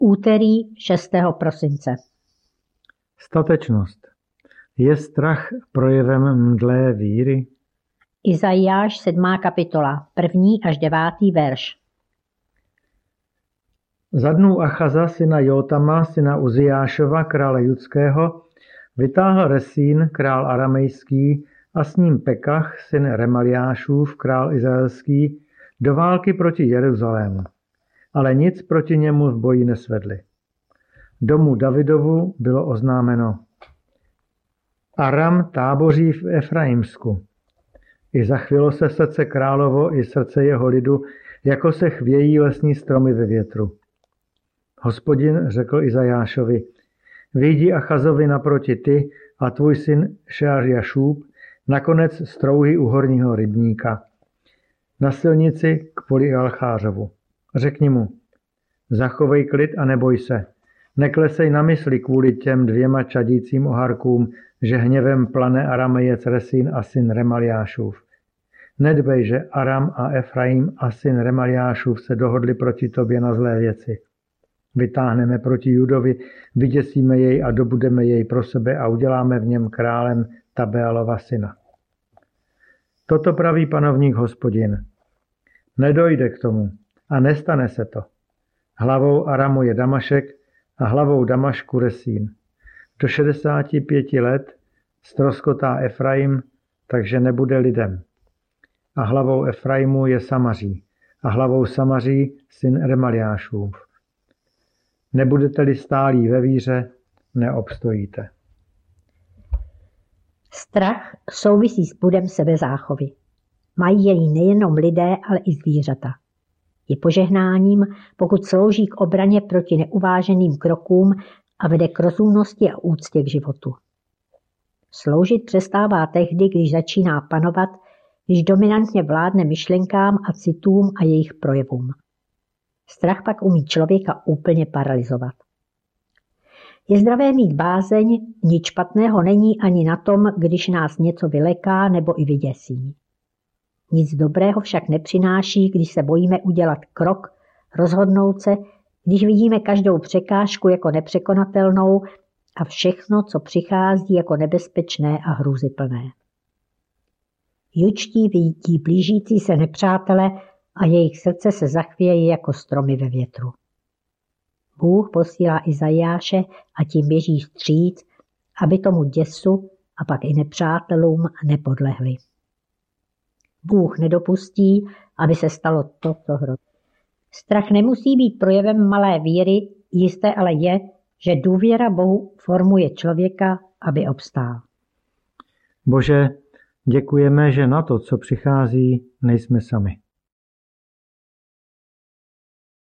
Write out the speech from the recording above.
Úterý 6. prosince. Statečnost. Je strach projevem mdlé víry? Izajáš 7. kapitola, 1. až 9. verš. Za dnů Achaza, syna Jótama, syna Uzijášova, krále judského, vytáhl Resín, král aramejský, a s ním Pekach, syn Remaliášův, král izraelský, do války proti Jeruzalému. Ale nic proti němu v boji nesvedli. Domu Davidovu bylo oznámeno: Aram táboří v Efraimsku. I zachvělo se srdce královo i srdce jeho lidu, jako se chvějí lesní stromy ve větru. Hospodin řekl Izajášovi: Vyjdi Achazovi naproti ty a tvůj syn Šearjašůb nakonec strouhy u horního rybníka, na silnici k poli Alchářovu. Řekni mu: Zachovej klid a neboj se. Neklesej na mysli kvůli těm 2 čadícím oharkům, že hněvem plane Aramejec Resín a syn Remaliášův. Nedbej, že Aram a Efraim a syn Remaliášův se dohodli proti tobě na zlé věci. Vytáhneme proti Judovi, vyděsíme jej a dobudeme jej pro sebe a uděláme v něm králem Tabealova syna. Toto praví panovník Hospodin. Nedojde k tomu a nestane se to. Hlavou Aramu je Damašek a hlavou Damašku Resín. Do 65 let ztroskotá Efraim, takže nebude lidem. A hlavou Efraimu je Samaří a hlavou Samaří syn Remaliášův. Nebudete-li stálí ve víře, neobstojíte. Strach souvisí s budem sebezáchovy. Mají jej nejenom lidé, ale i zvířata. Je požehnáním, pokud slouží k obraně proti neuváženým krokům a vede k rozumnosti a úctě k životu. Sloužit přestává tehdy, když začíná panovat, když dominantně vládne myšlenkám a citům a jejich projevům. Strach pak umí člověka úplně paralyzovat. Je zdravé mít bázeň, nic špatného není ani na tom, když nás něco vyleká nebo i vyděsí. Nic dobrého však nepřináší, když se bojíme udělat krok, rozhodnout se, když vidíme každou překážku jako nepřekonatelnou a všechno, co přichází, jako nebezpečné a hrůzyplné. Jučtí vidí blížící se nepřátele a jejich srdce se zachvěje jako stromy ve větru. Bůh posílá Izajáše a tím běží vstříc, aby tomu děsu a pak i nepřátelům nepodlehli. Bůh nedopustí, aby se stalo to, co hrozí. Strach nemusí být projevem malé víry, jisté ale je, že důvěra Bohu formuje člověka, aby obstál. Bože, děkujeme, že na to, co přichází, nejsme sami.